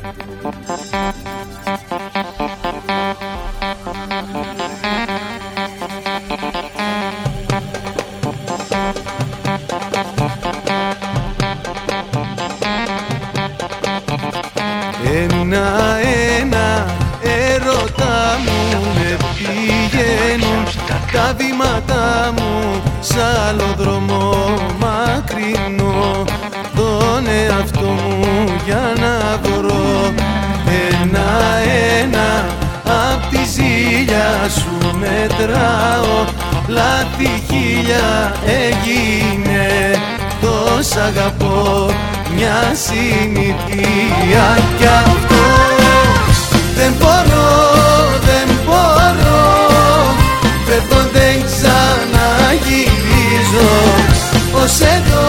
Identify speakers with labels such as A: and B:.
A: Ένα-ένα έρωτα μου με πηγαίνουν τα βήματα μου σ' άλλο δρόμο μακρινό, τον εαυτό μου για να βρω. Ένα-ένα απ' τη ζήλια σου μετράω, λάθη χίλια έγινε, τος αγαπώ μια συνήθεια κι αυτό. Δεν μπορώ, δεν μπορώ, φεύγω δεν ξαναγυρίζω, ως εδώ